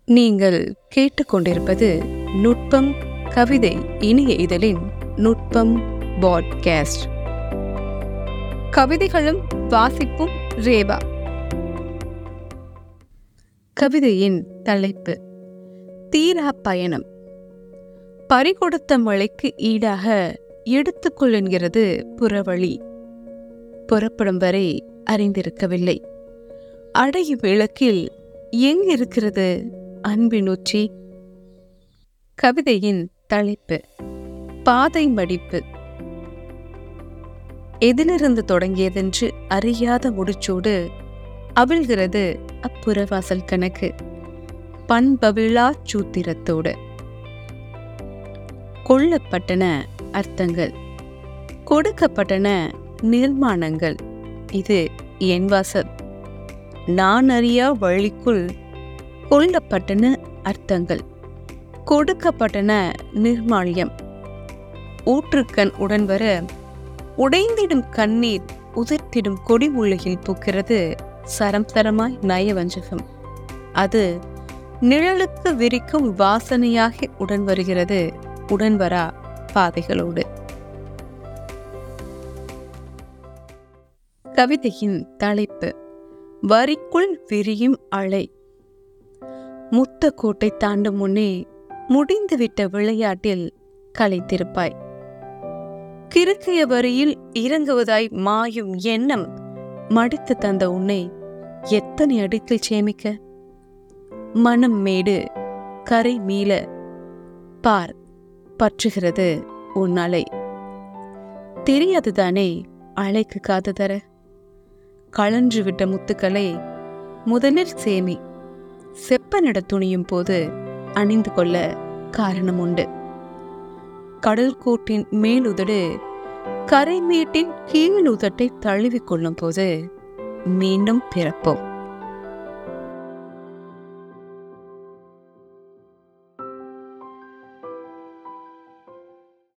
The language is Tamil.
நீங்கள் கேட்டுக்கொண்டிருப்பது நுட்பம் கவிதை இனிய இதழின் நுட்பம் பாட்காஸ்ட். கவிதைகளும் வாசிப்பும் ரேவா. கவிதையின் தலைப்பு தீரா பயணம். பறிகொடுத்த மழைக்கு ஈடாக எடுத்துக்கொள் என்கிறது புறவழி. புறப்படும் வரை அறிந்திருக்கவில்லை. அடையும் விளக்கில் எங்கிருக்கிறது அன்பின் உச்சி? கவிதையின் தலைப்பு பாதை மடிப்பு. எதிலிருந்து தொடங்கியதென்று அறியாத முடிச்சோடு அவிழ்கிறது அப்புறவாசல் கணக்கு பண்பவிழா சூத்திரத்தோடு. கொள்ளப்பட்டன அர்த்தங்கள், கொடுக்கப்பட்டன நிர்மாணங்கள். இது என் வாசல். நான் அறியா வழிக்குள் கொள்ளப்பட்டன அர்த்தங்கள், கொடுக்கப்பட்டன நிர்மால்யம். ஊற்றுக்கண் உடன் வர உடைந்திடும் கண்ணீர் உதிர்த்திடும் கொடி முள்ளையில் பூக்கிறது சரம் சரமாய் நயவஞ்சகம். அது நிழலுக்கு விரிக்கும் வாசனையாக உடன் வருகிறது உடன்வரா பாதைகளோடு. கவிதையின் தலைப்பு வரிக்குள் விரியும் அலை. முத்த கோட்டை தாண்டும் முன்னே முடிந்துவிட்ட விளையாட்டில் களைத்திருப்பாய். கிறுக்கிய வரியில் இறங்குவதாய் மாயும் எண்ணம் மடித்து தந்த உன்னை எத்தனை அடுக்கில் சேமிக்க? மனம் மேடு கரை மீள பார் பற்றுகிறது உன் அலை. தெரியாதுதானே அலைக்கு காது தர? கழன்று விட்ட முத்துக்களை முதலில் சேமி. செப்பனிட துணியும் போது அணிந்து கொள்ள காரணம் உண்டு. கடல் கூட்டின் மேலுதடு கரை மீட்டின் கீழ் உதட்டை தழுவிக்கொள்ளும் போது மீண்டும் பிறப்போம்.